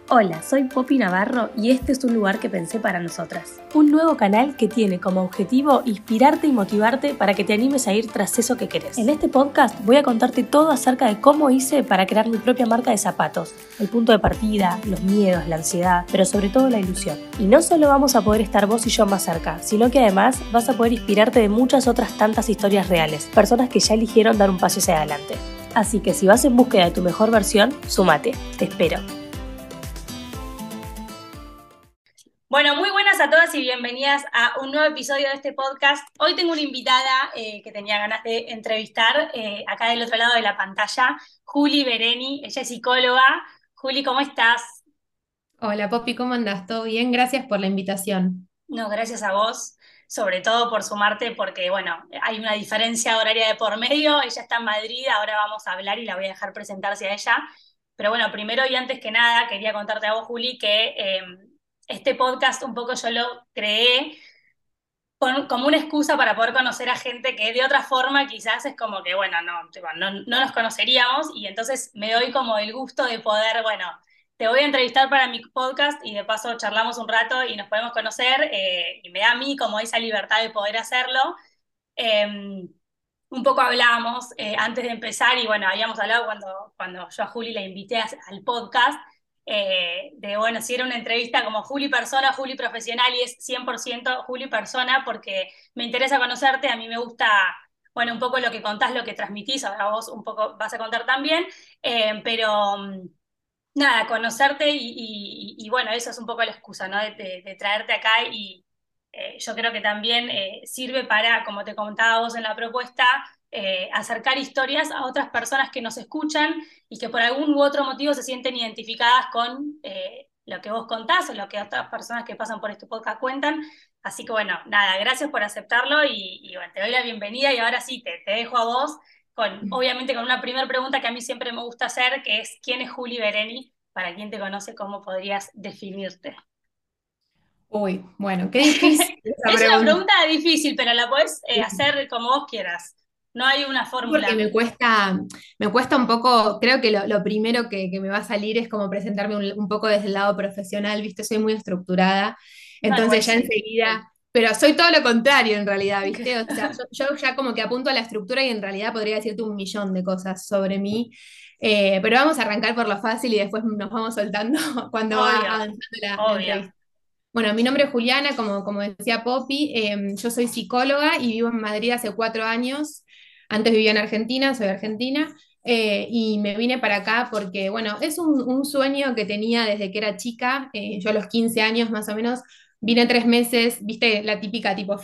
Hola, soy Poppy Navarro y este es un lugar que pensé para nosotras. Un nuevo canal que tiene como objetivo inspirarte y motivarte para que te animes a ir tras eso que querés. En este podcast voy a contarte todo acerca de cómo hice para crear mi propia marca de zapatos, el punto de partida, los miedos, la ansiedad, pero sobre todo la ilusión. Y no solo vamos a poder estar vos y yo más cerca, sino que además vas a poder inspirarte de muchas otras tantas historias reales, personas que ya eligieron dar un paso hacia adelante. Así que si vas en búsqueda de tu mejor versión, súmate, te espero. Bueno, muy buenas a todas y bienvenidas a un nuevo episodio de este podcast. Hoy tengo una invitada que tenía ganas de entrevistar, acá del otro lado de la pantalla, Juli Bereni. Ella es psicóloga. Juli, ¿cómo estás? Hola Poppy, ¿cómo andás? ¿Todo bien? Gracias por la invitación. No, gracias a vos, sobre todo por sumarte, porque bueno, hay una diferencia horaria de por medio. Ella está en Madrid, ahora vamos a hablar y la voy a dejar presentarse a ella. Pero bueno, primero y antes que nada, quería contarte a vos, Juli, que este podcast un poco yo lo creé como una excusa para poder conocer a gente que de otra forma quizás es como que, bueno, no, tipo, no nos conoceríamos y entonces me doy como el gusto de poder, bueno, te voy a entrevistar para mi podcast y de paso charlamos un rato y nos podemos conocer y me da a mí como esa libertad de poder hacerlo. Eh, un poco hablábamos antes de empezar y bueno, habíamos hablado cuando yo a Juli la invité al podcast, de bueno, si era una entrevista como Juli persona, Juli profesional y es 100% Juli persona porque me interesa conocerte, a mí me gusta, bueno, un poco lo que contás, lo que transmitís, ahora vos un poco vas a contar también, pero nada, conocerte y bueno, eso es un poco la excusa, ¿no? De traerte acá y yo creo que también sirve para, como te contaba vos en la propuesta, acercar historias a otras personas que nos escuchan y que por algún u otro motivo se sienten identificadas con lo que vos contás o lo que otras personas que pasan por este podcast cuentan. Así que bueno, nada, gracias por aceptarlo y bueno, te doy la bienvenida y ahora sí, te dejo a vos obviamente con una primera pregunta que a mí siempre me gusta hacer, que es ¿quién es Juli Bereni? Para quien te conoce, ¿cómo podrías definirte? Uy, bueno, qué difícil esa Es una pregunta, pregunta difícil, pero la podés hacer como vos quieras. No hay una porque fórmula. me cuesta un poco, creo que lo primero que me va a salir es como presentarme un poco desde el lado profesional, ¿viste? Soy muy estructurada, No, igual entonces ya sí. enseguida, pero soy todo lo contrario en realidad, Ok. ¿viste? O sea, yo ya como que apunto a la estructura y en realidad podría decirte un millón de cosas sobre mí, pero vamos a arrancar por lo fácil y después nos vamos soltando cuando va Obvio, avanzando la obvio. entrevista. Bueno, mi nombre es Juliana, como decía Poppy, yo soy psicóloga y vivo en Madrid hace 4 años. Antes vivía en Argentina, soy argentina, y me vine para acá porque, bueno, es un sueño que tenía desde que era chica. Yo a los 15 años más o menos vine 3 meses, viste, la típica tipo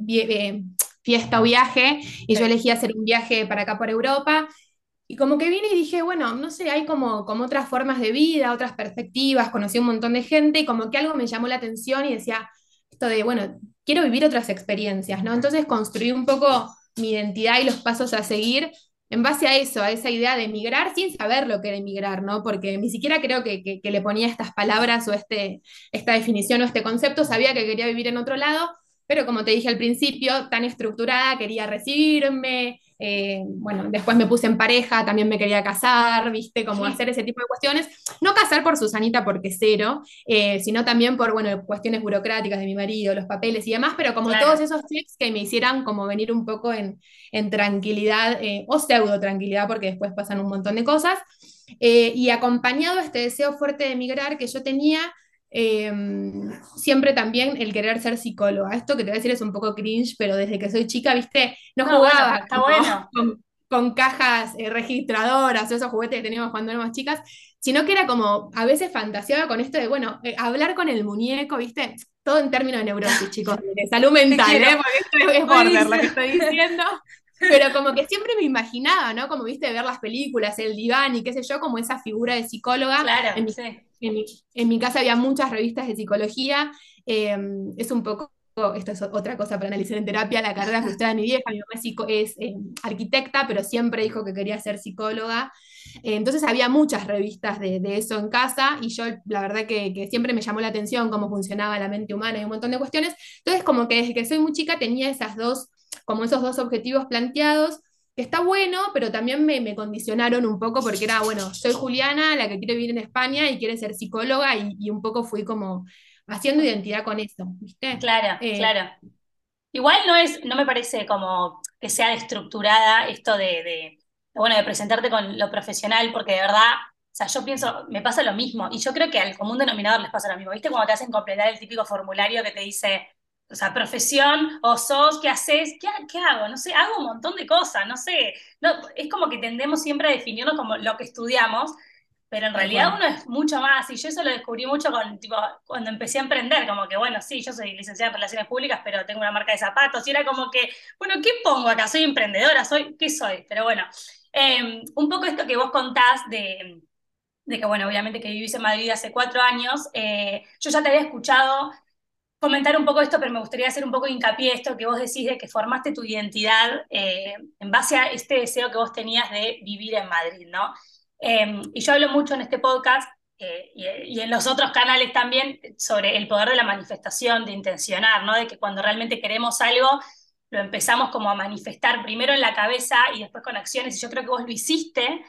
fiesta o viaje, y yo Sí. elegí hacer un viaje para acá por Europa. Y como que vine y dije, bueno, no sé, hay como otras formas de vida, otras perspectivas, conocí un montón de gente y como que algo me llamó la atención y decía, esto de, bueno, quiero vivir otras experiencias, ¿no? Entonces construí un poco mi identidad y los pasos a seguir en base a eso, a esa idea de emigrar sin saber lo que era emigrar, ¿no? Porque ni siquiera creo que le ponía estas palabras o esta definición o este concepto, sabía que quería vivir en otro lado, pero como te dije al principio, tan estructurada, quería recibirme, bueno, después me puse en pareja, también me quería casar, viste, como hacer ese tipo de cuestiones. No casar por Susanita porque cero, sino también por, bueno, cuestiones burocráticas de mi marido, los papeles y demás, pero como todos Claro. esos tips que me hicieran como venir un poco en tranquilidad, o pseudo tranquilidad, porque después pasan un montón de cosas. Y acompañado a este deseo fuerte de emigrar que yo tenía, eh, siempre también el querer ser psicóloga. Esto que te voy a decir es un poco cringe, pero desde que soy chica, viste, no No, bueno, jugaba pero está como bueno. con cajas registradoras o esos juguetes que teníamos cuando éramos chicas, sino que era como, a veces fantaseaba con esto de, bueno, hablar con el muñeco, viste, todo en términos de neurosis, chicos, de salud Te mental, quiero. porque esto es border lo Buenísimo. que estoy diciendo. Pero como que siempre me imaginaba, ¿no? Como viste, ver las películas, el diván y qué sé yo, como esa figura de psicóloga. En Claro, mi, sí. en mi, en mi casa había muchas revistas de psicología. Es un poco, esto es otra cosa para analizar en terapia, la carrera frustrada de mi vieja. Mi mamá es arquitecta, pero siempre dijo que quería ser psicóloga. Entonces había muchas revistas de eso en casa y yo la verdad que siempre me llamó la atención cómo funcionaba la mente humana y un montón de cuestiones. Entonces como que desde que soy muy chica tenía esas dos, como esos dos objetivos planteados. que está bueno, pero también me condicionaron un poco porque era, bueno, soy Juliana, la que quiere vivir en España y quiere ser psicóloga y un poco fui como haciendo identidad con eso, ¿viste? Claro, claro. Igual no me parece como que sea destructurada esto bueno, de presentarte con lo profesional, porque de verdad, o sea, yo pienso, me pasa lo mismo, y yo creo que al común denominador les pasa lo mismo. ¿Viste cuando te hacen completar el típico formulario que te dice, o sea, profesión, o sos, qué haces, qué hago? No sé, hago un montón de cosas, no sé. No, es como que tendemos siempre a definirnos como lo que estudiamos, pero en Tal realidad cual. uno es mucho más, y yo eso lo descubrí mucho tipo, cuando empecé a emprender, como que, bueno, sí, yo soy licenciada en Relaciones Públicas, pero tengo una marca de zapatos, y era como que, bueno, ¿qué pongo acá? ¿Soy emprendedora? ¿Qué soy? Pero bueno, un poco esto que vos contás de que, bueno, obviamente que vivís en Madrid hace 4 años, yo ya te había escuchado comentar un poco esto, pero me gustaría hacer un poco de hincapié en esto que vos decís de que formaste tu identidad en base a este deseo que vos tenías de vivir en Madrid, ¿no? Y yo hablo mucho en este podcast y en los otros canales también sobre el poder de la manifestación, de intencionar, ¿no? De que cuando realmente queremos algo, lo empezamos como a manifestar primero en la cabeza y después con acciones, y yo creo que vos lo hiciste.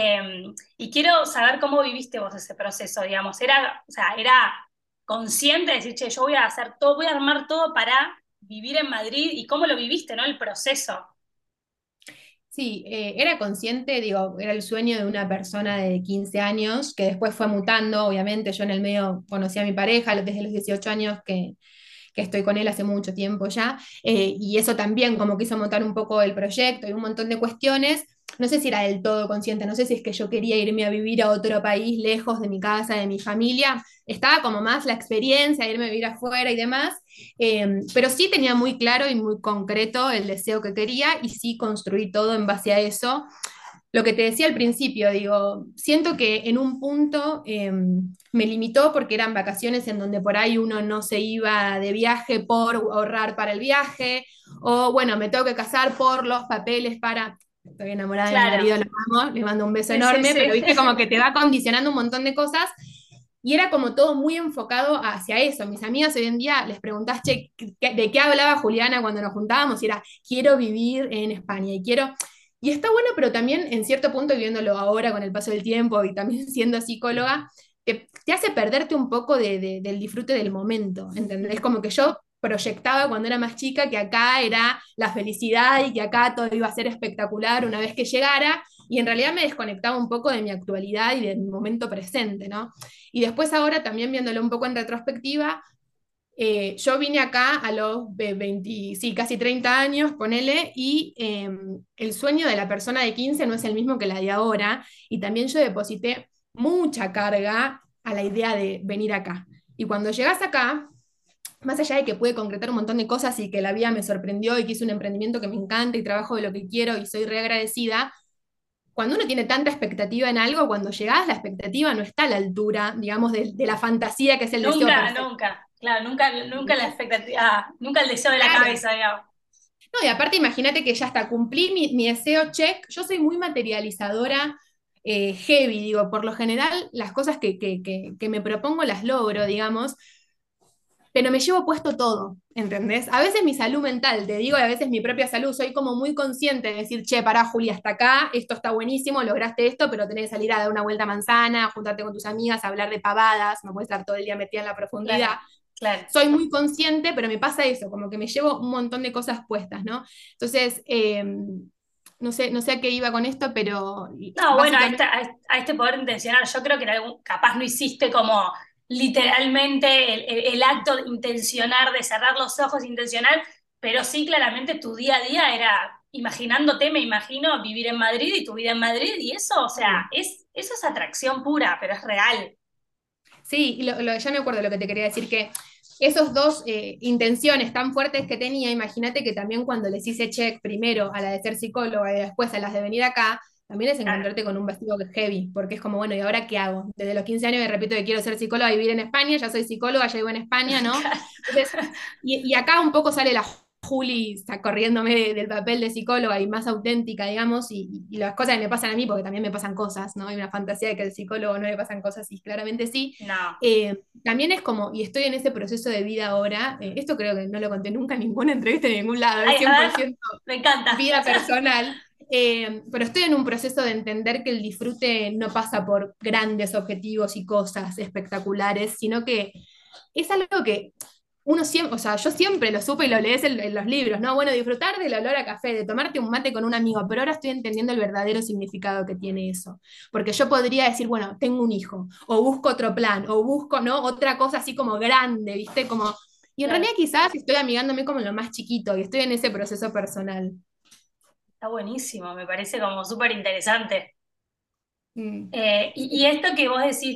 Y quiero saber cómo viviste vos ese proceso, digamos. O sea, era consciente de decir, che, yo voy a hacer todo, voy a armar todo para vivir en Madrid y cómo lo viviste, ¿no? El proceso. Sí, era consciente, digo, era el sueño de una persona de 15 años, que después fue mutando, obviamente, yo en el medio conocí a mi pareja desde los 18 años que estoy con él hace mucho tiempo ya, y eso también como que hizo montar un poco el proyecto y un montón de cuestiones. No sé si era del todo consciente, no sé si es que yo quería irme a vivir a otro país lejos de mi casa, de mi familia, estaba como más la experiencia, irme a vivir afuera y demás, pero sí tenía muy claro y muy concreto el deseo que quería y sí construí todo en base a eso. Lo que te decía al principio, digo, siento que en un punto me limitó porque eran vacaciones en donde por ahí uno no se iba de viaje por ahorrar para el viaje, o bueno, me tengo que casar por los papeles para... Estoy enamorada de mi marido, Claro, lo amo, le mando un beso sí, sí, enorme, pero sí. viste como que te va condicionando un montón de cosas y era como todo muy enfocado hacia eso. Mis amigas hoy en día les preguntás, che, ¿de qué hablaba Juliana cuando nos juntábamos? Y era, quiero vivir en España y quiero... Y está bueno, pero también en cierto punto, viéndolo ahora con el paso del tiempo y también siendo psicóloga, te hace perderte un poco del disfrute del momento, ¿entendés? Como que yo proyectaba cuando era más chica que acá era la felicidad y que acá todo iba a ser espectacular una vez que llegara, y en realidad me desconectaba un poco de mi actualidad y de mi momento presente, ¿no? Y después ahora también viéndolo un poco en retrospectiva, yo vine acá a los 20, sí, casi 30 años, ponele, y el sueño de la persona de 15 no es el mismo que la de ahora, y también yo deposité mucha carga a la idea de venir acá. Y cuando llegas acá, más allá de que pude concretar un montón de cosas y que la vida me sorprendió y que hice un emprendimiento que me encanta y trabajo de lo que quiero y soy re agradecida, cuando uno tiene tanta expectativa en algo, cuando llegás, la expectativa no está a la altura, digamos, de la fantasía que es el deseo Nunca, perfecto. nunca, claro, nunca la expectativa, nunca el deseo de la Claro. cabeza, digamos. No, y aparte imagínate que ya está, cumplí mi deseo, check. Yo soy muy materializadora, heavy, digo, por lo general las cosas que me propongo las logro, digamos, pero me llevo puesto todo, ¿entendés? A veces mi salud mental, te digo, y a veces mi propia salud, soy como muy consciente de decir, che, pará, Julia, hasta acá, esto está buenísimo, lograste esto, pero tenés que salir a dar una vuelta a manzana, juntarte con tus amigas, hablar de pavadas, no puedes estar todo el día metida en la profundidad. Claro, claro. Soy muy consciente, pero me pasa eso, como que me llevo un montón de cosas puestas, ¿no? Entonces, no sé a qué iba con esto, pero No, bueno, básicamente a este poder intencional, yo creo que capaz no hiciste como literalmente el acto de intencionar, de cerrar los ojos intencional, pero sí claramente tu día a día era imaginándote, me imagino, vivir en Madrid y tu vida en Madrid, y eso, o sea, eso es atracción pura, pero es real. sí, y ya me acuerdo lo que te quería decir, que esos dos intenciones tan fuertes que tenía, imagínate que también cuando les hice check primero a la de ser psicóloga y después a las de venir acá, también es Claro. encontrarte con un vestido heavy, porque es como, bueno, ¿y ahora qué hago? Desde los 15 años me repito que quiero ser psicóloga y vivir en España, ya soy psicóloga, ya vivo en España, ¿no? Entonces, y acá un poco sale la Juli está corriéndome del papel de psicóloga y más auténtica, digamos, y las cosas que me pasan a mí, porque también me pasan cosas, ¿no? Hay una fantasía de que al psicólogo no le pasan cosas y claramente sí. No. También es como, y estoy en ese proceso de vida ahora, esto creo que no lo conté nunca en ninguna entrevista en ningún lado, es Ay, a ver, 100% me encanta. vida personal. Pero estoy en un proceso de entender que el disfrute no pasa por grandes objetivos y cosas espectaculares, sino que es algo que uno siempre, o sea, yo siempre lo supe y lo lees en los libros, ¿no? Bueno, disfrutar del olor a café, de tomarte un mate con un amigo, pero ahora estoy entendiendo el verdadero significado que tiene eso. Porque yo podría decir, bueno, tengo un hijo, o busco otro plan, o busco, ¿no? Otra cosa así como grande, ¿viste? Como... Y en realidad Claro, quizás estoy amigándome como lo más chiquito y estoy en ese proceso personal. está buenísimo, me parece como súper interesante. Mm. Y esto que vos decís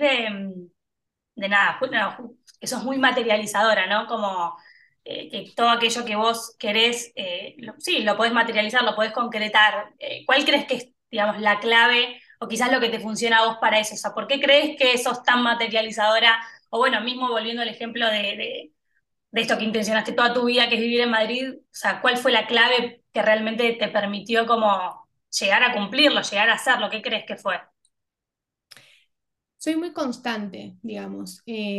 de nada, no, que sos muy materializadora, ¿no? Como que todo aquello que vos querés, sí, lo podés materializar, lo podés concretar. ¿Cuál crees que es, digamos, la clave o quizás lo que te funciona a vos para eso? O sea, ¿por qué crees que sos tan materializadora? O bueno, mismo volviendo al ejemplo de esto que intencionaste toda tu vida, que es vivir en Madrid, o sea, ¿cuál fue la clave que realmente te permitió como llegar a cumplirlo, llegar a hacerlo? ¿Qué crees que fue? Soy muy constante, digamos.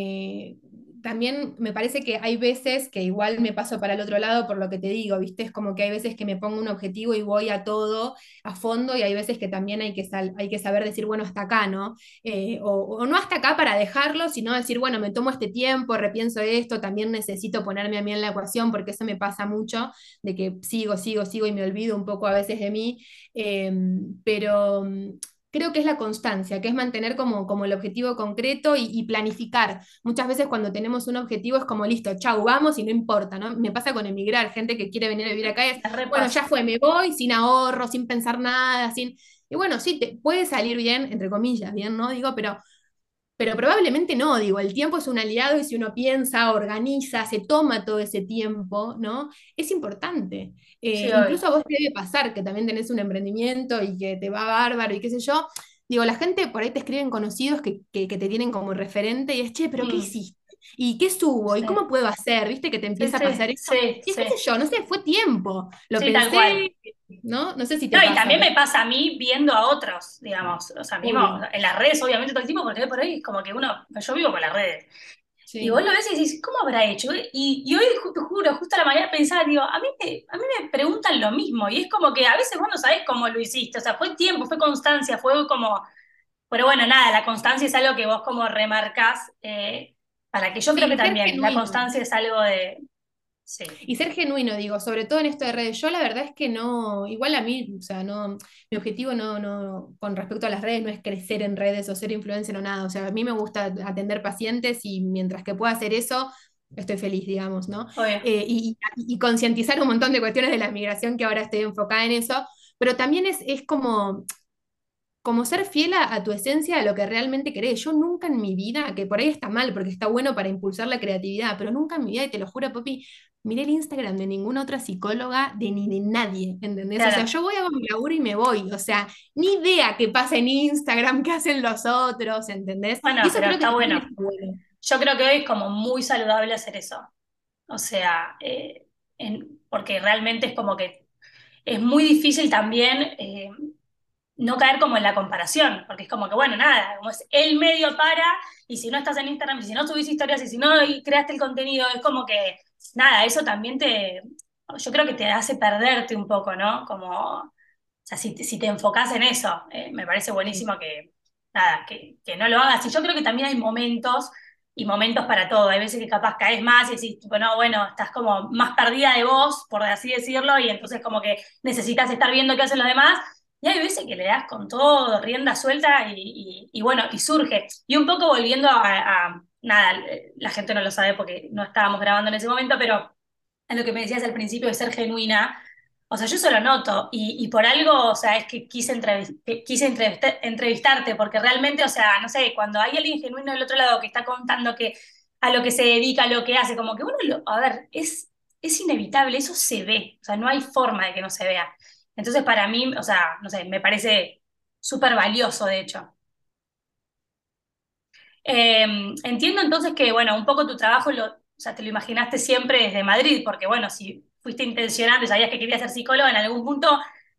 También me parece que hay veces que igual me paso para el otro lado por lo que te digo, ¿viste? Es como que hay veces que me pongo un objetivo y voy a todo, a fondo, y hay veces que también hay que saber decir, bueno, hasta acá, ¿no? O no hasta acá para dejarlo, sino decir, bueno, me tomo este tiempo, repienso esto, también necesito ponerme a mí en la ecuación, porque eso me pasa mucho, de que sigo y me olvido un poco a veces de mí. Pero creo que es la constancia, que es mantener como el objetivo concreto y planificar. Muchas veces cuando tenemos un objetivo es como listo, chau, vamos y no importa, ¿no? Me pasa con emigrar, gente que quiere venir a vivir acá es, Me bueno, ya repasa. fue, me voy sin ahorro, sin pensar nada, sin... Y bueno, sí, te puede salir bien, entre comillas, bien, ¿no? Digo, pero probablemente no, digo, el tiempo es un aliado y si uno piensa, organiza, se toma todo ese tiempo, ¿no? Es importante. Sí, Incluso obvio. a vos te debe pasar que también tenés un emprendimiento y que te va bárbaro y qué sé yo. Digo, la gente por ahí te escriben conocidos que te tienen como referente y es, che, pero ¿qué Mm, hiciste? ¿Y qué subo? ¿Y cómo sí, puedo hacer? ¿Viste que te sí, empieza a pasar sí, eso? sí, Y es sí. qué sé yo, no sé, fue tiempo. Lo Sí, tal cual. pensé, ¿no? No sé si te No, y pasa, también pero me pasa a mí viendo a otros, digamos, o sea, mismo obvio. en las redes, obviamente, todo el tiempo, porque por ahí es como que uno, yo vivo con las redes, y vos Sí. lo ves y decís, ¿cómo habrá hecho? Y hoy, te juro, justo a la mañana pensaba, digo, a mí me preguntan lo mismo, y es como que a veces vos no sabés cómo lo hiciste, o sea, fue tiempo, fue constancia, fue como, pero bueno, nada, la constancia es algo que vos como remarcás, para que yo creo Sí, que y ser también, la genuino. constancia es algo de, sí, Y ser genuino, digo, sobre todo en esto de redes. Yo la verdad es que no, igual a mí, o sea, no, mi objetivo con respecto a las redes no es crecer en redes o ser influencer o nada. O sea, a mí me gusta atender pacientes y mientras que pueda hacer eso, estoy feliz, digamos, ¿no? obvio. Y concientizar un montón de cuestiones de la migración que ahora estoy enfocada en eso, pero también es como ser fiel a tu esencia, a lo que realmente querés. Yo nunca en mi vida, que por ahí está mal porque está bueno para impulsar la creatividad, pero nunca en mi vida, y te lo juro, Popi, miré el Instagram de ninguna otra psicóloga, de ni de nadie, ¿entendés? O sea, Claro. yo voy a mi laburo y me voy, o sea, ni idea qué pasa en Instagram, qué hacen los otros, ¿entendés? Y Bueno, eso pero creo que está también bueno. está bueno. Yo creo que hoy es como muy saludable hacer eso. O sea, porque realmente es como que es muy difícil también no caer como en la comparación, porque es como que, bueno, nada, como es el medio para, y si no estás en Instagram, y si no subís historias, y si no y creaste el contenido, es como que, nada, eso también yo creo que te hace perderte un poco, ¿no? Como, o sea, si te enfocás en eso, me parece Sí. buenísimo que, nada, que no lo hagas. Y yo creo que también hay momentos y momentos para todo. Hay veces que capaz caes más y decís, tipo, no, bueno, estás como más perdida de vos, por así decirlo, y entonces como que necesitas estar viendo qué hacen los demás. Y hay veces que le das con todo, rienda suelta y bueno, y surge. Y un poco volviendo nada, la gente no lo sabe porque no estábamos grabando en ese momento, pero a lo que me decías al principio de ser genuina, o sea, yo eso lo noto y por algo, o sea, es que entrevistarte, porque realmente, o sea, no sé, cuando hay alguien genuino del otro lado que está contando que a lo que se dedica, a lo que hace, como que uno, a ver, es inevitable, eso se ve, o sea, no hay forma de que no se vea. Entonces, para mí, o sea, no sé, me parece súper valioso, de hecho. Entiendo entonces que, bueno, un poco tu trabajo o sea, te lo imaginaste siempre desde Madrid, porque, bueno, si fuiste intencionante, sabías que querías ser psicóloga, en algún punto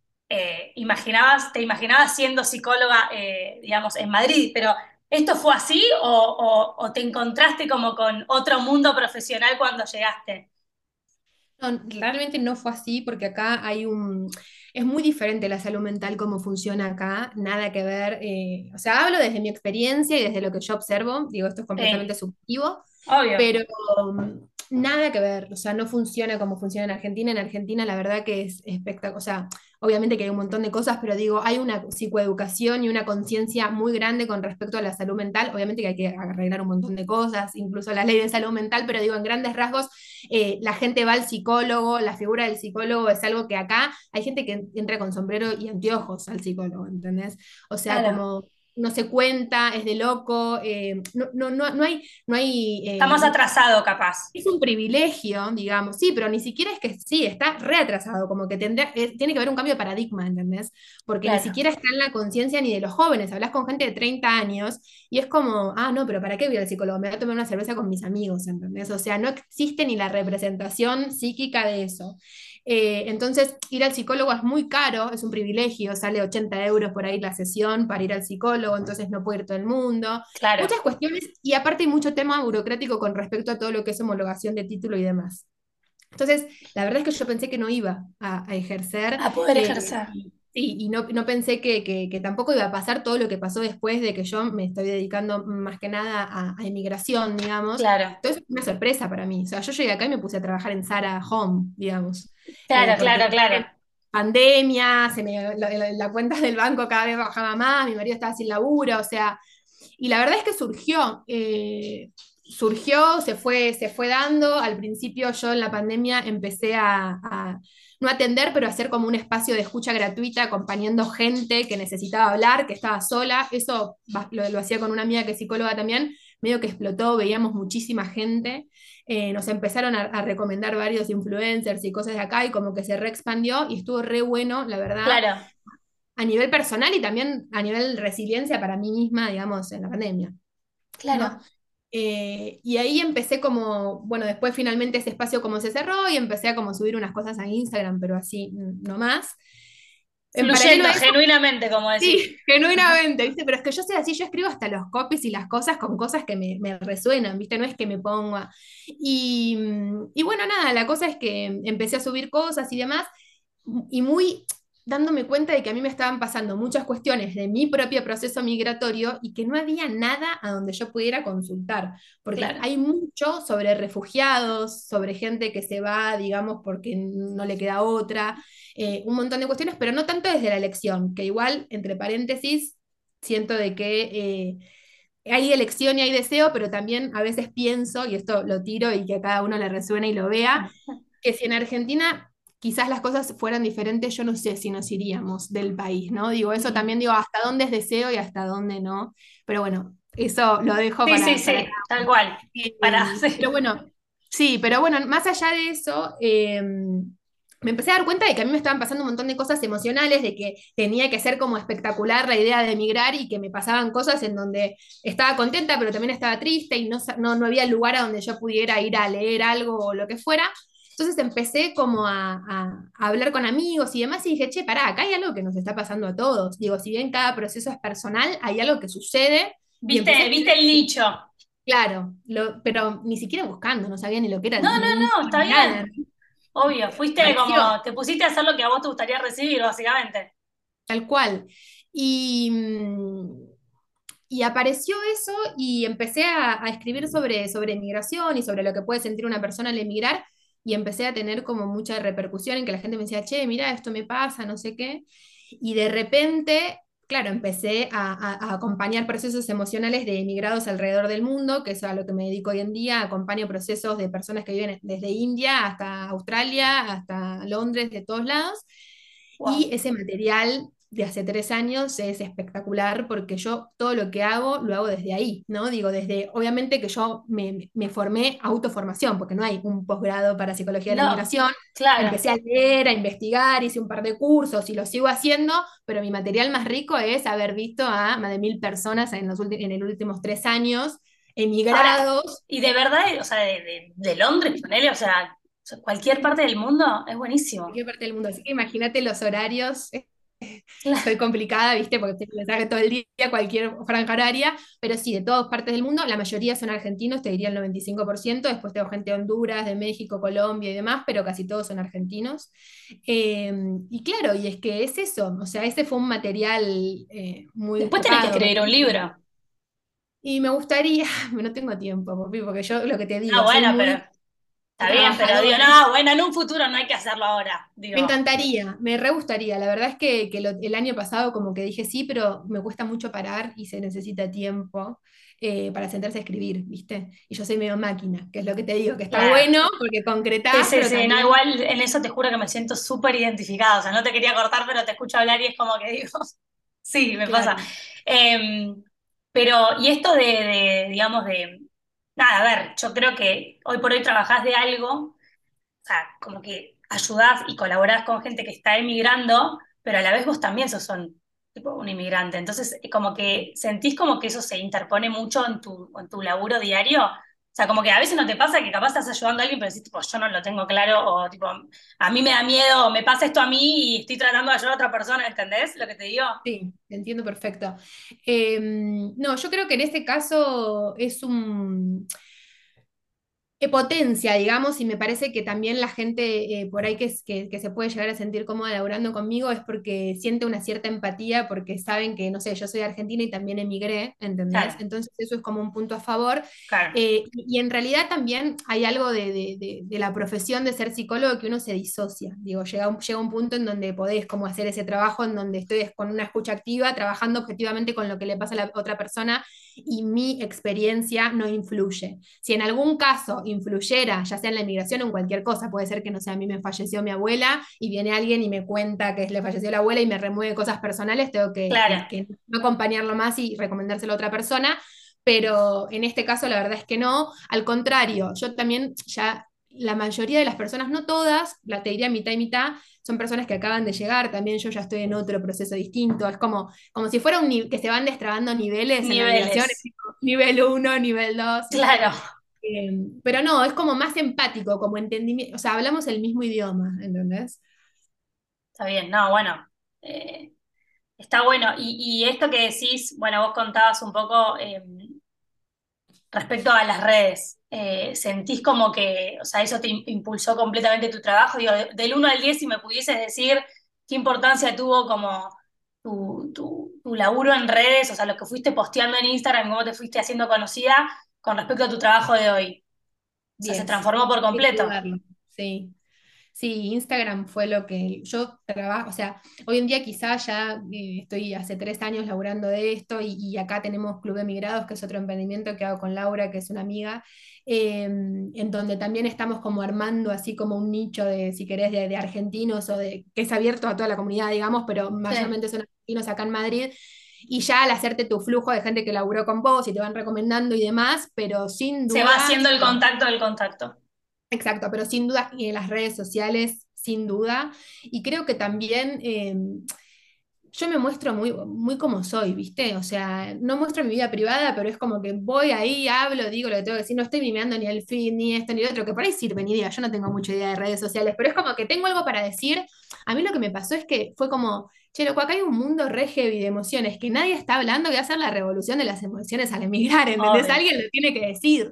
te imaginabas siendo psicóloga, digamos, en Madrid, pero ¿esto fue así o te encontraste como con otro mundo profesional cuando llegaste? No, realmente no fue así porque acá es muy diferente la salud mental como funciona acá, nada que ver, o sea, hablo desde mi experiencia y desde lo que yo observo, digo, esto es completamente Sí, subjetivo, obvio. pero nada que ver, o sea, no funciona como funciona en Argentina la verdad que es espectacular, o sea, obviamente que hay un montón de cosas, pero digo, hay una psicoeducación y una conciencia muy grande con respecto a la salud mental, obviamente que hay que arreglar un montón de cosas, incluso la ley de salud mental, pero digo, en grandes rasgos la gente va al psicólogo, la figura del psicólogo es algo que acá hay gente que entra con sombrero y anteojos al psicólogo, ¿entendés? O sea, Claro. como no se cuenta, es de loco, Está más atrasado, capaz. es un privilegio, digamos, sí, pero ni siquiera es que sí, está reatrasado, como que tiene que haber un cambio de paradigma, ¿entendés? Porque ni Claro. siquiera está en la conciencia ni de los jóvenes, hablas con gente de 30 años y es como, ah, no, pero ¿para qué voy al psicólogo? Me voy a tomar una cerveza con mis amigos, ¿entendés? O sea, no existe ni la representación psíquica de eso. Entonces, ir al psicólogo es muy caro, es un privilegio, sale 80 euros por ahí la sesión para ir al psicólogo, entonces no puede ir todo el mundo. Claro. Muchas cuestiones y aparte hay mucho tema burocrático con respecto a todo lo que es homologación de título y demás. Entonces, la verdad es que yo pensé que no iba a ejercer A poder ejercer. y no pensé que tampoco iba a pasar todo lo que pasó después de que yo me estoy dedicando más que nada a inmigración, digamos. Claro. Entonces, fue una sorpresa para mí. O sea, yo llegué acá y me puse a trabajar en Zara Home, digamos, Claro, porque claro, claro. pandemia, la cuenta del banco cada vez bajaba más, mi marido estaba sin laburo, o sea, y la verdad es que surgió, se fue dando. Al principio yo en la pandemia empecé no atender, pero a hacer como un espacio de escucha gratuita, acompañando gente que necesitaba hablar, que estaba sola. Eso lo hacía con una amiga que es psicóloga también, medio que explotó, veíamos muchísima gente. Nos empezaron a recomendar varios influencers y cosas de acá y como que se reexpandió y estuvo re bueno, la verdad, Claro, a nivel personal y también a nivel resiliencia para mí misma, digamos, en la pandemia, ¿no? claro. Y ahí empecé como, bueno, después finalmente ese espacio como se cerró y empecé a como subir unas cosas a Instagram, pero así no más. En paralelo Fluyendo, a eso, genuinamente, como decís. sí, genuinamente, ¿viste? Pero es que yo soy así, yo escribo hasta los copies y las cosas con cosas que me resuenan, ¿viste? No es que me ponga. Y bueno, nada, la cosa es que empecé a subir cosas y demás, y muy dándome cuenta de que a mí me estaban pasando muchas cuestiones de mi propio proceso migratorio y que no había nada a donde yo pudiera consultar, porque Claro. hay mucho sobre refugiados, sobre gente que se va, digamos, porque no le queda otra, un montón de cuestiones, pero no tanto desde la elección, que igual, entre paréntesis, siento de que hay elección y hay deseo, pero también a veces pienso, y esto lo tiro y que a cada uno le resuene y lo vea, que si en Argentina quizás las cosas fueran diferentes, yo no sé si nos iríamos del país, ¿no? Digo, eso Mm. también digo, hasta dónde es deseo y hasta dónde no. Pero bueno, eso lo dejo Sí, sí, para sí, tal cual. Para, pero sí. bueno, sí, pero bueno, más allá de eso, me empecé a dar cuenta de que a mí me estaban pasando un montón de cosas emocionales, de que tenía que ser como espectacular la idea de emigrar y que me pasaban cosas en donde estaba contenta, pero también estaba triste y no había lugar a donde yo pudiera ir a leer algo o lo que fuera. Entonces empecé como a hablar con amigos y demás y dije, che, pará, acá hay algo que nos está pasando a todos. Digo, si bien cada proceso es personal, hay algo que sucede y empecé a ¿Viste, escribir. viste el nicho? Claro, pero ni siquiera buscando, no sabía ni lo que era No, el no, feminismo no, está ni nada, bien. ¿no? Obvio, fuiste Apareció, como, te pusiste a hacer lo que a vos te gustaría recibir, básicamente. tal cual. Y, y apareció eso y empecé a escribir sobre migración y sobre lo que puede sentir una persona al emigrar y empecé a tener como mucha repercusión en que la gente me decía, che, mira, esto me pasa, no sé qué. Y de repente, claro, empecé a acompañar procesos emocionales de emigrados alrededor del mundo, que es a lo que me dedico hoy en día. Acompaño procesos de personas que viven desde India hasta Australia, hasta Londres, de todos lados. Y Wow. ese material de hace 3 años es espectacular porque yo todo lo que hago lo hago desde ahí, ¿no? Digo, desde, obviamente que yo me formé autoformación, porque no hay un posgrado para psicología de la No, inmigración. claro. Empecé a leer, a investigar, hice un par de cursos y lo sigo haciendo, pero mi material más rico es haber visto a más de 1000 personas en los últimos 3 años Ahora, emigrados y de verdad, o sea, de Londres, ponele, o sea, cualquier parte del mundo es de buenísimo. cualquier parte del mundo. Así que imagínate los horarios. soy complicada, ¿viste? Porque tengo mensaje todo el día, cualquier franja horaria, pero sí, de todas partes del mundo, la mayoría son argentinos, te diría el 95%, después tengo gente de Honduras, de México, Colombia y demás, pero casi todos son argentinos. Eh, y claro, y es que es eso, o sea, ese fue un material muy Después tenés que copado. escribir un libro. Y me gustaría, no tengo tiempo, Popi, porque yo lo que te Ah, digo, soy bueno, pero muy está bien, pero digo, trabajadora. no, bueno, en un futuro no hay que hacerlo ahora, Me digo. encantaría, me re gustaría. La verdad es que el año pasado como que dije sí, pero me cuesta mucho parar y se necesita tiempo para sentarse a escribir, ¿viste? Y yo soy medio máquina, que es lo que te digo, que está Claro. bueno porque Sí, concretás, sí, pero sí, no, también igual en eso te juro que me siento súper identificada, o sea, no te quería cortar, pero te escucho hablar y es como que digo, sí, me pasa. claro. Pero, y esto digamos, nada, a ver, yo creo que hoy por hoy trabajás de algo, o sea, como que ayudás y colaborás con gente que está emigrando, pero a la vez vos también tipo, un inmigrante, entonces como que sentís como que eso se interpone mucho en tu laburo diario. O sea, como que a veces no te pasa que capaz estás ayudando a alguien, pero decís, tipo, yo no lo tengo claro, o tipo, a mí me da miedo, o me pasa esto a mí y estoy tratando de ayudar a otra persona, ¿entendés lo que te digo? Sí, te entiendo perfecto. No, yo creo que en este caso es un, potencia, digamos, y me parece que también la gente por ahí que se puede llegar a sentir cómoda laburando conmigo es porque siente una cierta empatía, porque saben que, no sé, yo soy argentina y también emigré, ¿entendés? Claro, Entonces eso es como un punto a favor. claro. Y en realidad también hay algo de la profesión de ser psicólogo que uno se disocia. Digo, llega un punto en donde podés como hacer ese trabajo, en donde estoy con una escucha activa, trabajando objetivamente con lo que le pasa a la otra persona y mi experiencia no influye. Si en algún caso influyera, ya sea en la inmigración o en cualquier cosa, puede ser que, no sé, a mí me falleció mi abuela y viene alguien y me cuenta que le falleció la abuela y me remueve cosas personales, tengo Claro. que no acompañarlo más y recomendárselo a otra persona, pero en este caso la verdad es que no, al contrario, yo también ya la mayoría de las personas, no todas, la te diría mitad y mitad, son personas que acaban de llegar, también yo ya estoy en otro proceso distinto, es como si fuera que se van destrabando niveles en la migración, Niveles. nivel uno, nivel 2, Claro. ¿viste? Pero no, es como más empático, como entendimiento, o sea, hablamos el mismo idioma, ¿entendés? Está bien, no, bueno. eh, Está bueno. Y esto que decís, bueno, vos contabas un poco respecto a las redes. ¿Sentís como que, o sea, eso te impulsó completamente tu trabajo? Digo, del 1 al 10, si me pudieses decir qué importancia tuvo como tu laburo en redes, o sea, lo que fuiste posteando en Instagram, cómo te fuiste haciendo conocida con respecto a tu trabajo de hoy. O sea, se 10, transformó por sin completo. dudarlo, sí. Sí, Instagram fue lo que yo trabajo, o sea, hoy en día quizá ya estoy hace 3 años laburando de esto y acá tenemos Club de Migrados, que es otro emprendimiento que hago con Laura, que es una amiga, en donde también estamos como armando así como un nicho de, si querés, de argentinos o de, que es abierto a toda la comunidad, digamos, pero Sí. mayormente son argentinos acá en Madrid. Y ya al hacerte tu flujo de gente que laburó con vos y te van recomendando y demás, pero sin Se va duda, haciendo el contacto del contacto. exacto, pero sin duda, y en las redes sociales, sin duda. Y creo que también yo me muestro muy, muy como soy, ¿viste? O sea, no muestro mi vida privada, pero es como que voy ahí, hablo, digo lo que tengo que decir, no estoy mimeando ni el feed, ni esto, ni lo otro, que por ahí sirve, ni idea, yo no tengo mucha idea de redes sociales, pero es como que tengo algo para decir. A mí lo que me pasó es que fue como, che, loco, acá hay un mundo re heavy de emociones que nadie está hablando, que va a ser la revolución de las emociones al emigrar, ¿entendés? Obvio. Alguien lo tiene que decir.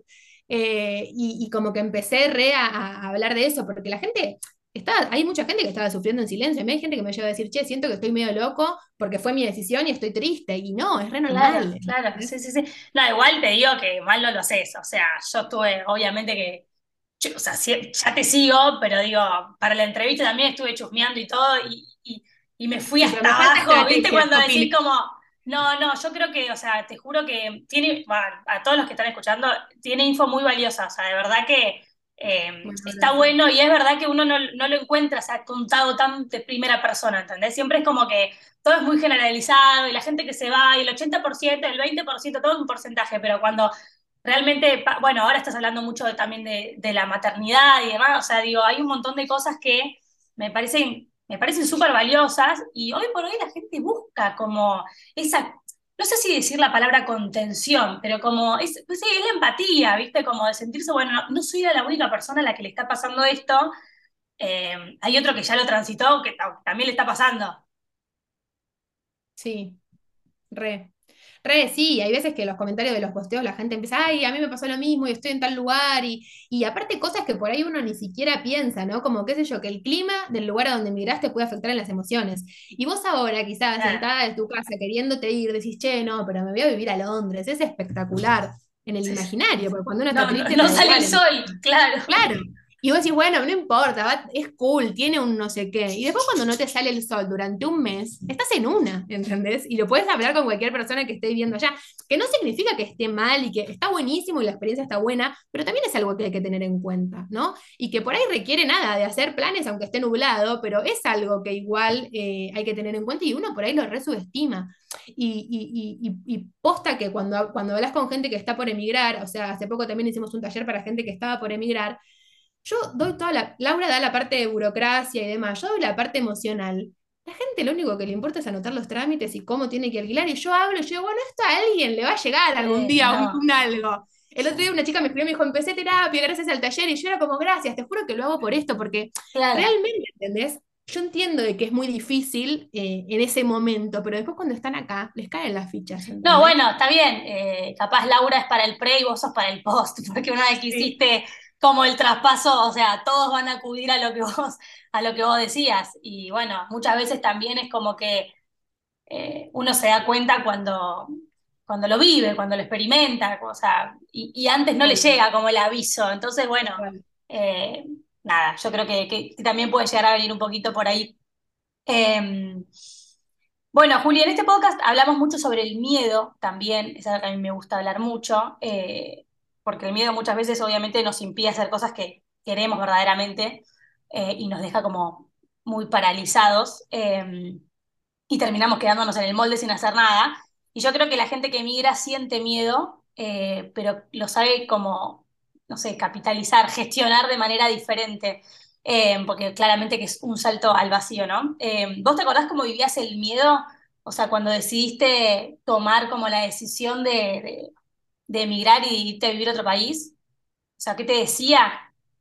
Y como que empecé re a hablar de eso, porque la gente, hay mucha gente que estaba sufriendo en silencio. A mí hay gente que me llega a decir, che, siento que estoy medio loco porque fue mi decisión y estoy triste. Y no, es re Claro, normal. claro, sí, ¿Entendés? sí, sí. No, igual te digo que mal no lo sé, o sea, yo estuve, obviamente que, o sea, ya te sigo, pero digo, para la entrevista también estuve chusmeando y todo, y me fui Sí, pero hasta me falta abajo, ¿viste? estrategia, Cuando decís Sofi. como, no, no, yo creo que, o sea, te juro que tiene, bueno, a todos los que están escuchando, tiene info muy valiosa, o sea, de verdad que Bueno, está gracias. bueno y es verdad que uno no lo encuentra, o sea, contado tan de primera persona, ¿entendés? Siempre es como que todo es muy generalizado y la gente que se va y el 80%, el 20%, todo es un porcentaje, pero cuando realmente, bueno, ahora estás hablando mucho también de la maternidad y demás, o sea, digo, hay un montón de cosas que me parecen súper valiosas y hoy por hoy la gente busca como esa, no sé si decir la palabra contención, pero como, pues sí, es la empatía, ¿viste? Como de sentirse, bueno, no soy la única persona a la que le está pasando esto, hay otro que ya lo transitó, que también le está pasando. Sí, re. Re, sí, hay veces que los comentarios de los posteos la gente empieza, ay, a mí me pasó lo mismo y estoy en tal lugar, y aparte cosas que por ahí uno ni siquiera piensa, ¿no? Como, qué sé yo, que el clima del lugar a donde emigraste puede afectar en las emociones. Y vos ahora, quizás, Claro. sentada en tu casa queriéndote ir, decís, che, no, pero me voy a vivir a Londres, es espectacular en el Sí, sí. imaginario, porque cuando uno está No, no, triste te no da sale el igual. sol, claro. Claro. Y vos decís, bueno, no importa, es cool, tiene un no sé qué. Y después cuando no te sale el sol durante un mes, estás en una, ¿entendés? Y lo puedes hablar con cualquier persona que esté viviendo allá, que no significa que esté mal y que está buenísimo y la experiencia está buena, pero también es algo que hay que tener en cuenta, ¿no? Y que por ahí requiere nada de hacer planes aunque esté nublado, pero es algo que igual hay que tener en cuenta y uno por ahí lo resubestima. Y posta que cuando hablas con gente que está por emigrar, o sea, hace poco también hicimos un taller para gente que estaba por emigrar, yo doy Laura da la parte de burocracia y demás, yo doy la parte emocional. La gente lo único que le importa es anotar los trámites y cómo tiene que alquilar, y yo hablo, y yo digo, bueno, esto a alguien le va a llegar algún día No, un algo. El otro día una chica me escribió y me dijo, empecé terapia gracias al taller, y yo era como, gracias, te juro que lo hago por esto, porque claro. realmente, ¿entendés? Yo entiendo de que es muy difícil en ese momento, pero después cuando están acá, les caen las fichas, No, ¿entendés? bueno, está bien. Capaz Laura es para el pre y vos sos para el post, porque una vez que Sí. hiciste como el traspaso, o sea, todos van a acudir a lo que a lo que vos decías. Y bueno, muchas veces también es como que uno se da cuenta cuando lo vive, cuando lo experimenta, o sea, y antes no le Obvio, llega como el aviso. Entonces, bueno, tal cual. eh, nada, yo creo que también puede llegar a venir un poquito por ahí. Eh, bueno, Juli, en este podcast hablamos mucho sobre el miedo también, es algo que a mí me gusta hablar mucho, porque el miedo muchas veces obviamente nos impide hacer cosas que queremos verdaderamente y nos deja como muy paralizados y terminamos quedándonos en el molde sin hacer nada. Y yo creo que la gente que emigra siente miedo, pero lo sabe como, no sé, capitalizar, gestionar de manera diferente, porque claramente que es un salto al vacío, ¿no? ¿Vos te acordás cómo vivías el miedo? O sea, cuando decidiste tomar como la decisión de emigrar y irte a vivir a otro país. O sea, ¿qué te decía?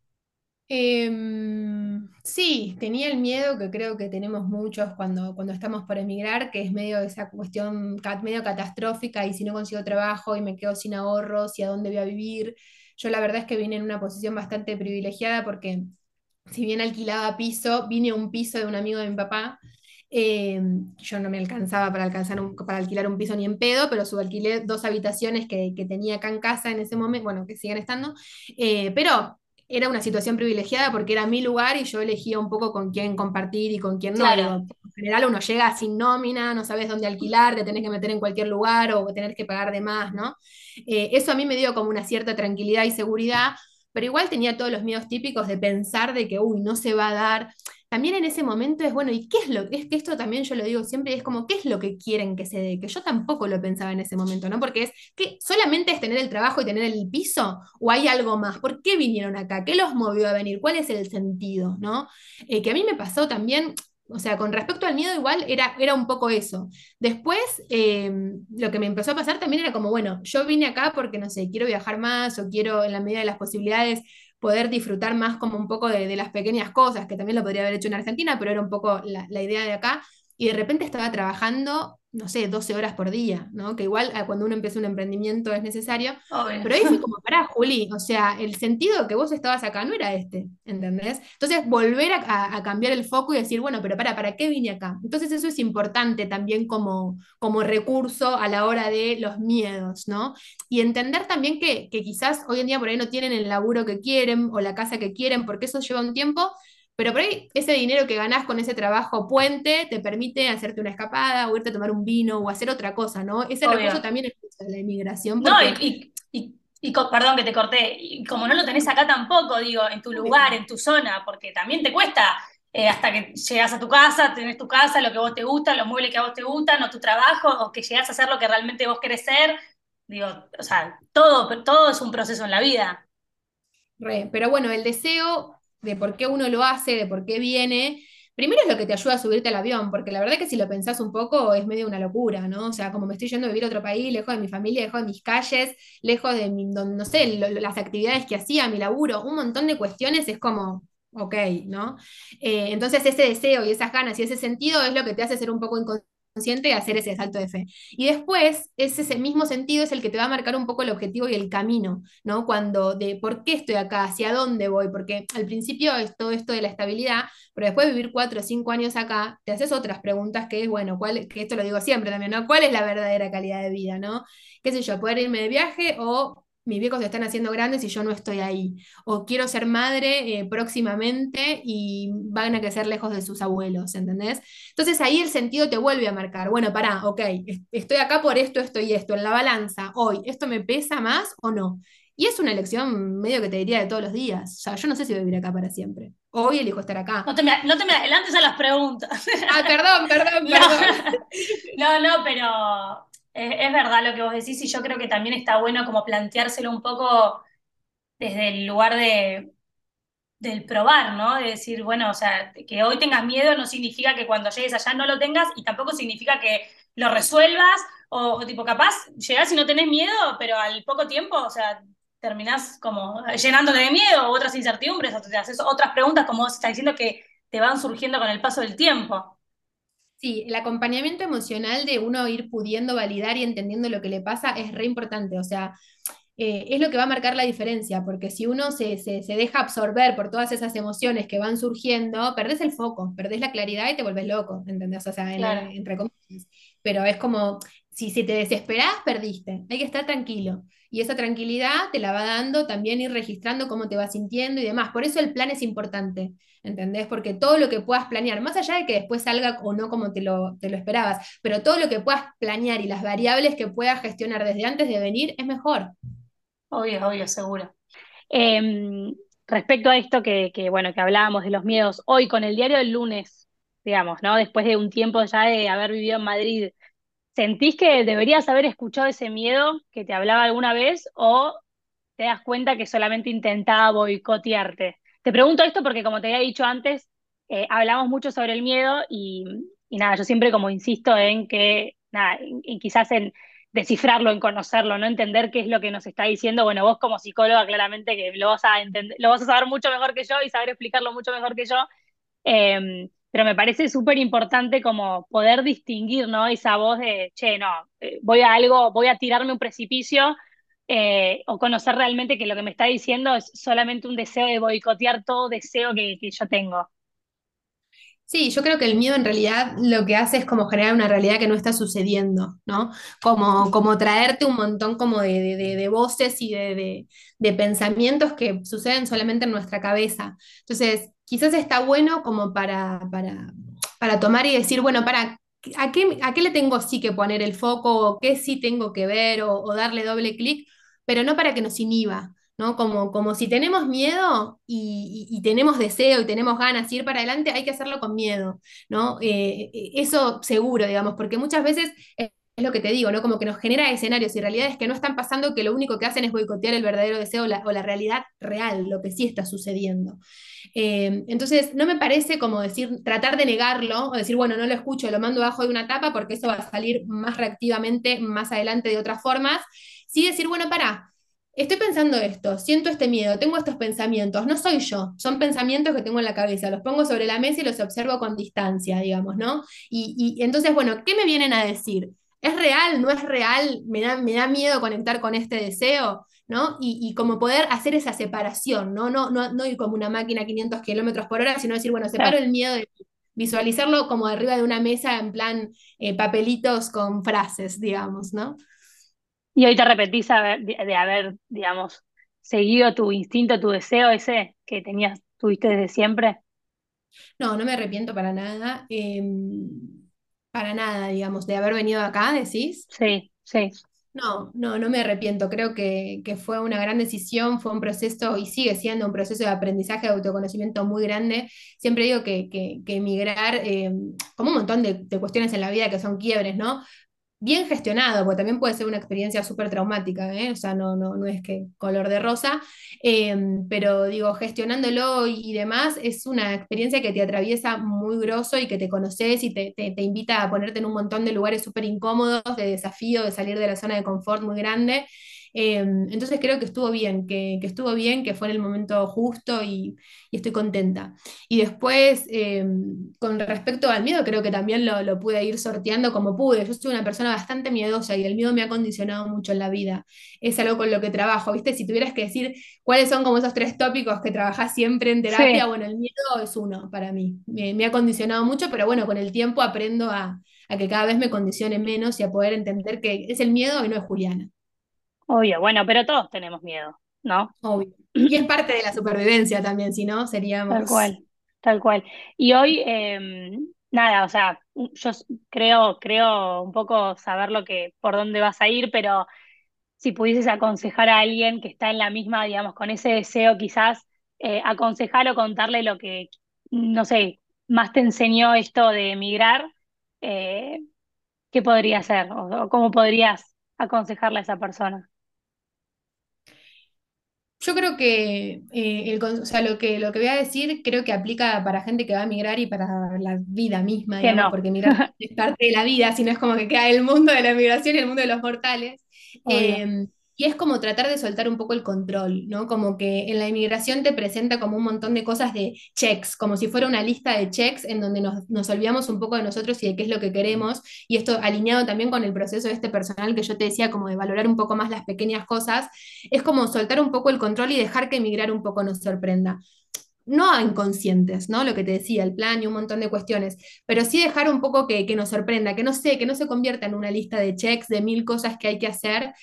Sí, tenía el miedo que creo que tenemos muchos cuando estamos por emigrar, que es medio esa cuestión medio catastrófica y si no consigo trabajo y me quedo sin ahorros y a dónde voy a vivir. Yo la verdad es que vine en una posición bastante privilegiada porque si bien alquilaba piso, vine a un piso de un amigo de mi papá. eh, yo no me alcanzaba para alquilar un piso ni en pedo, pero subalquilé dos habitaciones que tenía acá en casa en ese momento, bueno, que siguen estando, pero era una situación privilegiada porque era mi lugar y yo elegía un poco con quién compartir y con quién no. Digo, Claro, en general uno llega sin nómina, no sabes dónde alquilar, te tenés que meter en cualquier lugar o tenés que pagar de más, ¿no? Eso a mí me dio como una cierta tranquilidad y seguridad, pero igual tenía todos los miedos típicos de pensar de que, uy, no se va a dar. También en ese momento es, bueno, ¿y qué es lo que es que esto también yo lo digo siempre, es como, ¿qué es lo que quieren que se dé? Que yo tampoco lo pensaba en ese momento, ¿no? Porque es que solamente es tener el trabajo y tener el piso, o hay algo más. ¿Por qué vinieron acá? ¿Qué los movió a venir? ¿Cuál es el sentido? ¿No? Que a mí me pasó también, o sea, con respecto al miedo, igual era un poco eso. Después, lo que me empezó a pasar también era como, bueno, yo vine acá porque, no sé, quiero viajar más o quiero, en la medida de las posibilidades, poder disfrutar más como un poco de las pequeñas cosas, que también lo podría haber hecho en Argentina, pero era un poco la idea de acá. Y de repente estaba trabajando, no sé, 12 horas por día, ¿no? Que igual cuando uno empieza un emprendimiento es necesario. obvio. Pero ahí fue como, pará, Juli, o sea, el sentido que vos estabas acá no era este, ¿entendés? Entonces, volver a cambiar el foco y decir, bueno, pero ¿para qué vine acá? Entonces, eso es importante también como recurso a la hora de los miedos, ¿no? Y entender también que quizás hoy en día por ahí no tienen el laburo que quieren o la casa que quieren, porque eso lleva un tiempo, pero por ahí ese dinero que ganás con ese trabajo puente te permite hacerte una escapada o irte a tomar un vino o hacer otra cosa, ¿no? Ese recurso Obvio. también es de la inmigración No, porque... perdón que te corté, y como no lo tenés acá tampoco, digo, en tu Obvio. lugar, en tu zona, porque también te cuesta hasta que llegas a tu casa, tenés tu casa, lo que vos te gusta, los muebles que a vos te gustan, o tu trabajo, o que llegás a hacer lo que realmente vos querés ser. Digo, o sea, todo es un proceso en la vida. Pero bueno, el deseo de por qué uno lo hace, de por qué viene, primero es lo que te ayuda a subirte al avión, porque la verdad que si lo pensás un poco es medio una locura, ¿no? O sea, como me estoy yendo a vivir a otro país, lejos de mi familia, lejos de mis calles, lejos de no sé, las actividades que hacía, mi laburo, un montón de cuestiones es como, ok, ¿no? Entonces ese deseo y esas ganas y ese sentido es lo que te hace ser un poco inconsciente consciente de hacer ese salto de fe. Y después, ese mismo sentido es el que te va a marcar un poco el objetivo y el camino, ¿no? Cuando de por qué estoy acá, hacia dónde voy, porque al principio es todo esto de la estabilidad, pero después de vivir 4 o 5 años acá, te haces otras preguntas que es, bueno, que esto lo digo siempre también, ¿no? ¿Cuál es la verdadera calidad de vida, ¿no? ¿Qué sé yo, poder irme de viaje o mis viejos se están haciendo grandes y yo no estoy ahí? O quiero ser madre próximamente y van a crecer lejos de sus abuelos, ¿entendés? Entonces ahí el sentido te vuelve a marcar, bueno, pará, ok, estoy acá por esto y esto, en la balanza, hoy, ¿esto me pesa más o no? Y es una elección medio que te diría de todos los días. O sea, yo no sé si voy a vivir acá para siempre. Hoy elijo estar acá. No te me adelantes a las preguntas. Ah, perdón, perdón, No, perdón. no, pero es verdad lo que vos decís y yo creo que también está bueno como planteárselo un poco desde el lugar del probar, ¿no? De decir, bueno, o sea, que hoy tengas miedo no significa que cuando llegues allá no lo tengas y tampoco significa que lo resuelvas o tipo, capaz llegás y no tenés miedo, pero al poco tiempo, o sea, terminás como llenándote de miedo o otras incertidumbres o te haces otras preguntas como vos estás diciendo que te van surgiendo con el paso del tiempo. Sí, el acompañamiento emocional de uno ir pudiendo validar y entendiendo lo que le pasa es re importante. O sea, es lo que va a marcar la diferencia, porque si uno se deja absorber por todas esas emociones que van surgiendo, perdés el foco, perdés la claridad y te vuelves loco, ¿entendés? O sea, Claro, entre comillas. Pero es como, si te desesperás, perdiste. Hay que estar tranquilo. Y esa tranquilidad te la va dando también ir registrando cómo te vas sintiendo y demás. Por eso el plan es importante, ¿entendés? Porque todo lo que puedas planear, más allá de que después salga o no como te lo esperabas, pero todo lo que puedas planear y las variables que puedas gestionar desde antes de venir es mejor. obvio, obvio, seguro. Eh, Respecto a esto bueno, que hablábamos de los miedos, hoy con el diario del lunes, digamos, ¿no? Después de un tiempo ya de haber vivido en Madrid, ¿sentís que deberías haber escuchado ese miedo que te hablaba alguna vez o te das cuenta que solamente intentaba boicotearte? Te pregunto esto porque, como te había dicho antes, hablamos mucho sobre el miedo y nada, yo siempre como insisto en que, nada, y quizás en descifrarlo, en conocerlo, no entender qué es lo que nos está diciendo. Bueno, vos como psicóloga claramente que lo vas a entender, lo vas a saber mucho mejor que yo y saber explicarlo mucho mejor que yo. Pero me parece súper importante como poder distinguir, ¿no? Esa voz de, che, no, voy a algo, voy a tirarme un precipicio, o conocer realmente que lo que me está diciendo es solamente un deseo de boicotear todo deseo que yo tengo. Sí, yo creo que el miedo en realidad lo que hace es como generar una realidad que no está sucediendo, ¿no? Como traerte un montón como de voces y de pensamientos que suceden solamente en nuestra cabeza. Entonces, quizás está bueno como para tomar y decir, bueno, ¿a qué le tengo sí que poner el foco? ¿O qué sí tengo que ver? O darle doble clic, pero no para que nos inhiba. ¿No? Como si tenemos miedo y tenemos deseo y tenemos ganas de ir para adelante, hay que hacerlo con miedo, ¿no? Eso seguro, digamos, porque muchas veces es lo que te digo, ¿no? Como que nos genera escenarios y realidades que no están pasando, que lo único que hacen es boicotear el verdadero deseo o la realidad real, lo que sí está sucediendo. Entonces, no me parece como decir, tratar de negarlo o decir, bueno, no lo escucho, lo mando abajo de una tapa porque eso va a salir más reactivamente más adelante de otras formas. Sí decir, bueno, pará. Estoy pensando esto, siento este miedo, tengo estos pensamientos, no soy yo, son pensamientos que tengo en la cabeza, los pongo sobre la mesa y los observo con distancia, digamos, ¿no? Y entonces, bueno, ¿qué me vienen a decir? ¿Es real? ¿No es real? ¿Me da miedo conectar con este deseo? ¿No? Y como poder hacer esa separación, ¿no? No ir como una máquina a 500 kilómetros por hora, sino decir, bueno, separo Claro. el miedo de visualizarlo como arriba de una mesa en plan papelitos con frases, digamos, ¿no? Y hoy te arrepentís de haber, digamos, seguido tu instinto, tu deseo ese que tenías, tuviste desde siempre. No, no me arrepiento para nada, digamos, de haber venido acá, decís. Sí, sí. No me arrepiento. Creo que fue una gran decisión, fue un proceso y sigue siendo un proceso de aprendizaje, de autoconocimiento muy grande. Siempre digo que emigrar, como un montón de cuestiones en la vida que son quiebres, ¿no? Bien gestionado, porque también puede ser una experiencia súper traumática, ¿eh? O sea, no es que color de rosa, pero digo, gestionándolo y demás, es una experiencia que te atraviesa muy grosso y que te conoces y te invita a ponerte en un montón de lugares súper incómodos, de desafío, de salir de la zona de confort muy grande. Entonces creo que estuvo bien, que estuvo bien, que fue en el momento justo y estoy contenta. Y después, con respecto al miedo, creo que también lo pude ir sorteando como pude. Yo soy una persona bastante miedosa y el miedo me ha condicionado mucho en la vida. Es algo con lo que trabajo, ¿viste? Si tuvieras que decir cuáles son como esos tres tópicos que trabajás siempre en terapia, Sí. bueno, el miedo es uno para mí. Me ha condicionado mucho, pero bueno, con el tiempo aprendo a que cada vez me condicione menos y a poder entender que es el miedo y no es Juliana, Obvio, bueno, pero todos tenemos miedo, ¿no? obvio. Y es parte de la supervivencia también, si no, Tal seríamos... cual, tal cual. Y hoy, nada, o sea, creo un poco saber por dónde vas a ir, pero si pudieses aconsejar a alguien que está en la misma, digamos, con ese deseo, quizás aconsejar o contarle lo que, no sé, más te enseñó esto de emigrar, eh, ¿qué podría hacer? O cómo podrías aconsejarle a esa persona. Yo creo que, o sea, lo que voy a decir creo que aplica para gente que va a migrar y para la vida misma, Que digamos, no. porque migrar es parte de la vida, sino es como que queda el mundo de la migración y el mundo de los mortales. Obvio. Y es como tratar de soltar un poco el control, ¿no? Como que en la inmigración te presenta como un montón de cosas de checks, como si fuera una lista de checks en donde nos olvidamos un poco de nosotros y de qué es lo que queremos. Y esto alineado también con el proceso este personal que yo te decía, como de valorar un poco más las pequeñas cosas, es como soltar un poco el control y dejar que emigrar un poco nos sorprenda. No a inconscientes, ¿no? Lo que te decía, el plan y un montón de cuestiones, pero sí dejar un poco que nos sorprenda, que no se convierta en una lista de checks de mil cosas que hay que hacer,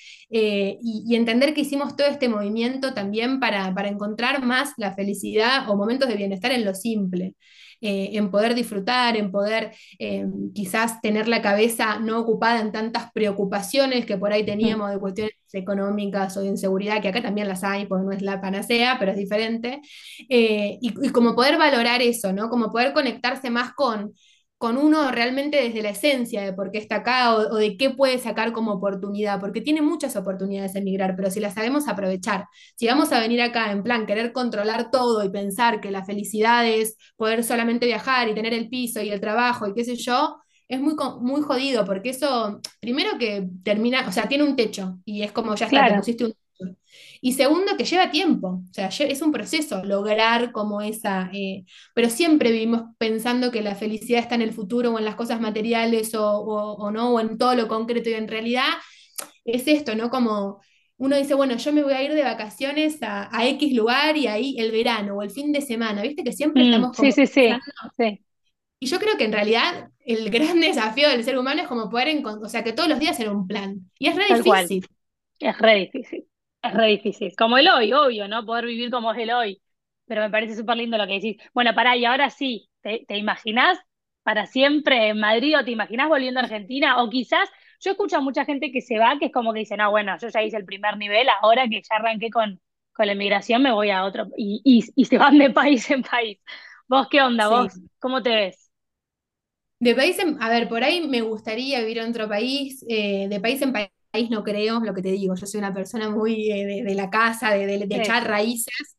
y entender que hicimos todo este movimiento también para encontrar más la felicidad o momentos de bienestar en lo simple, en poder disfrutar, en poder quizás tener la cabeza no ocupada en tantas preocupaciones que por ahí Mm. teníamos de cuestiones económicas o de inseguridad, que acá también las hay, porque no es la panacea, pero es diferente. Y como poder valorar eso, ¿no? Como poder conectarse más con uno realmente desde la esencia de por qué está acá o de qué puede sacar como oportunidad, porque tiene muchas oportunidades emigrar, pero si las sabemos aprovechar, si vamos a venir acá en plan querer controlar todo y pensar que la felicidad es poder solamente viajar y tener el piso y el trabajo y qué sé yo, es muy jodido, porque eso, primero que termina, o sea, tiene un techo y es como ya está, te Claro, pusiste un techo. Y segundo, que lleva tiempo, o sea, es un proceso lograr como esa, pero siempre vivimos pensando que la felicidad está en el futuro o en las cosas materiales o no, o en todo lo concreto y en realidad es esto, ¿no? Como uno dice, bueno, yo me voy a ir de vacaciones a X lugar y ahí el verano o el fin de semana, ¿viste? Que siempre estamos Sí, como sí, pensando. sí, sí, Y yo creo que en realidad el gran desafío del ser humano es como poder encontrar, o sea, que todos los días era un plan. Y es re tal cual. difícil. Es re difícil, es re difícil. Como el hoy, obvio, ¿no? Poder vivir como es el hoy. Pero me parece súper lindo lo que decís. Bueno, pará, y ahora sí, ¿te imaginás para siempre en Madrid o te imaginás volviendo a Argentina? O quizás, yo escucho a mucha gente que se va, que es como que dice, no, bueno, yo ya hice el primer nivel, ahora que ya arranqué con la inmigración me voy a otro, y se van de país en país. ¿Vos qué onda? Sí. ¿Vos cómo te ves? De país a ver, por ahí me gustaría vivir en otro país, de país en país no creo, lo que te digo, yo soy una persona muy de la casa, de Sí, echar raíces,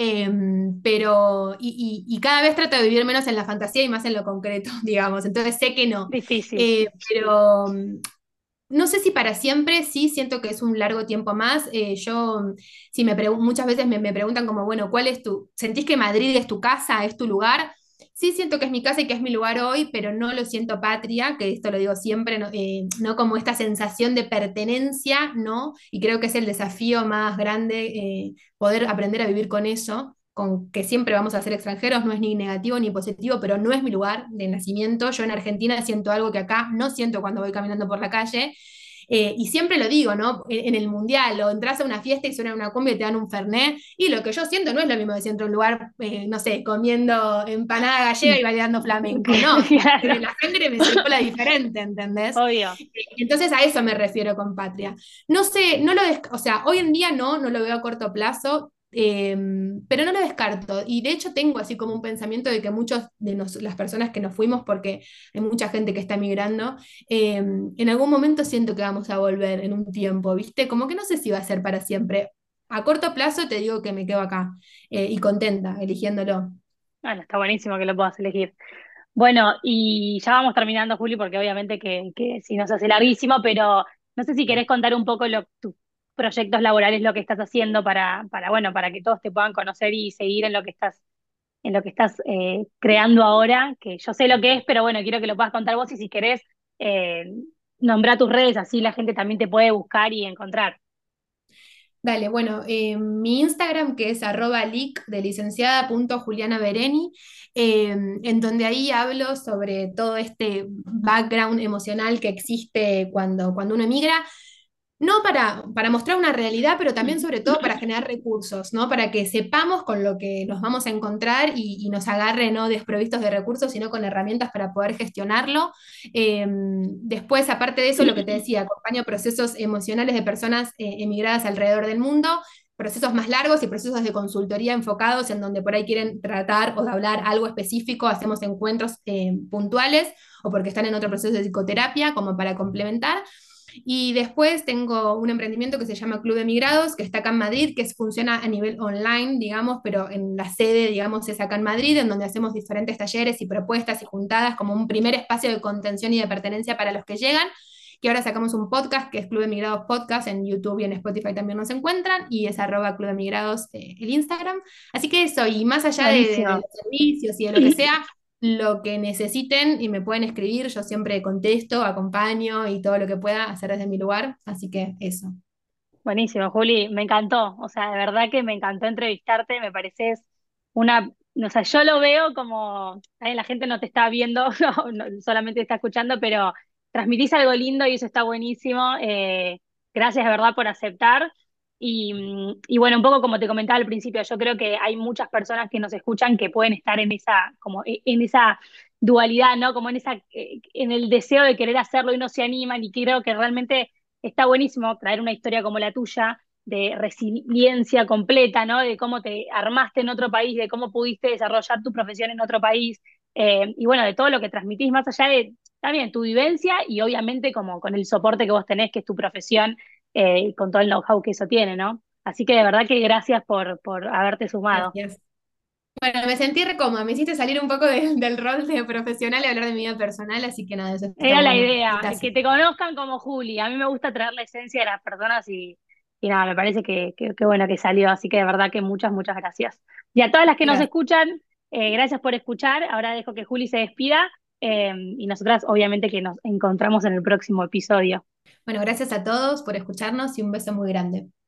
pero, y cada vez trato de vivir menos en la fantasía y más en lo concreto, digamos, entonces sé que no. difícil. Pero no sé si para siempre, sí, siento que es un largo tiempo más. Si muchas veces me preguntan como, bueno, ¿sentís que Madrid es tu casa, es tu lugar? Sí, siento que es mi casa y que es mi lugar hoy, pero no lo siento patria, que esto lo digo siempre, no, no como esta sensación de pertenencia, ¿no? Y creo que es el desafío más grande, poder aprender a vivir con eso, con que siempre vamos a ser extranjeros, no es ni negativo ni positivo, pero no es mi lugar de nacimiento. Yo en Argentina siento algo que acá no siento cuando voy caminando por la calle. Y siempre lo digo, ¿no? En el mundial, o entras a una fiesta y suena una cumbia y te dan un fernet, y lo que yo siento no es lo mismo de si entro a un lugar, no sé, comiendo empanada gallega y bailando flamenco, no. Claro, La sangre me circula diferente, ¿entendés? obvio. Entonces a eso me refiero con patria. No sé, o sea, hoy en día no lo veo a corto plazo, pero no lo descarto. Y de hecho tengo así como un pensamiento de que muchos de las personas que nos fuimos, porque hay mucha gente que está migrando, en algún momento siento que vamos a volver en un tiempo, ¿viste? Como que no sé si va a ser para siempre. A corto plazo te digo que me quedo acá, y contenta eligiéndolo. Bueno, está buenísimo que lo puedas elegir. Bueno, y ya vamos terminando, Juli, porque obviamente que si nos hace larguísimo, pero no sé si querés contar un poco proyectos laborales lo que estás haciendo bueno, para que todos te puedan conocer y seguir en lo que estás creando ahora, que yo sé lo que es, pero bueno, quiero que lo puedas contar vos y si querés, eh, nombrar tus redes, así la gente también te puede buscar y encontrar. Dale, bueno, mi Instagram que es @lic de licenciada.julianabereni, en donde ahí hablo sobre todo este background emocional que existe cuando uno emigra, no para mostrar una realidad, pero también sobre todo para generar recursos, ¿no? Para que sepamos con lo que nos vamos a encontrar y nos agarre no desprovistos de recursos, sino con herramientas para poder gestionarlo. Después, aparte de eso, lo que te decía, acompaño procesos emocionales de personas emigradas alrededor del mundo, procesos más largos y procesos de consultoría enfocados en donde por ahí quieren tratar o hablar algo específico, hacemos encuentros puntuales o porque están en otro proceso de psicoterapia como para complementar. Y después tengo un emprendimiento que se llama Club de Migrados, que está acá en Madrid, funciona a nivel online, digamos, pero en la sede, digamos, es acá en Madrid, en donde hacemos diferentes talleres y propuestas y juntadas como un primer espacio de contención y de pertenencia para los que llegan. Que ahora sacamos un podcast que es Club de Migrados Podcast, en YouTube y en Spotify también nos encuentran, y es @Club de Migrados el Instagram. Así que eso, y más allá de Buenísimo. los servicios y de lo que sea, lo que necesiten y me pueden escribir, yo siempre contesto, acompaño y todo lo que pueda hacer desde mi lugar, así que eso. Buenísimo, Juli, me encantó, o sea, de verdad que me encantó entrevistarte, me pareces una, o sea, yo lo veo como, la gente no te está viendo, solamente te está escuchando, pero transmitís algo lindo y eso está buenísimo. Gracias de verdad por aceptar. Y bueno, un poco como te comentaba al principio, yo creo que hay muchas personas que nos escuchan que pueden estar en esa, como en esa dualidad, ¿no? Como en esa, en el deseo de querer hacerlo y no se animan, y creo que realmente está buenísimo traer una historia como la tuya, de resiliencia completa, ¿no? De cómo te armaste en otro país, de cómo pudiste desarrollar tu profesión en otro país, y bueno, de todo lo que transmitís, más allá de, también, tu vivencia y obviamente como con el soporte que vos tenés, que es tu profesión, con todo el know-how que eso tiene, ¿no? Así que de verdad que gracias por haberte sumado. Gracias. Bueno, me sentí re cómoda, me hiciste salir un poco del rol de profesional y hablar de mi vida personal, así que nada, eso está Era la bueno. idea, Gracias. que te conozcan como Juli. A mí me gusta traer la esencia de las personas y nada, me parece que bueno que salió. Así que de verdad que muchas, muchas gracias. Y a todas las que nos Gracias. escuchan, gracias por escuchar. Ahora dejo que Juli se despida, y nosotras obviamente que nos encontramos en el próximo episodio. Bueno, gracias a todos por escucharnos y un beso muy grande.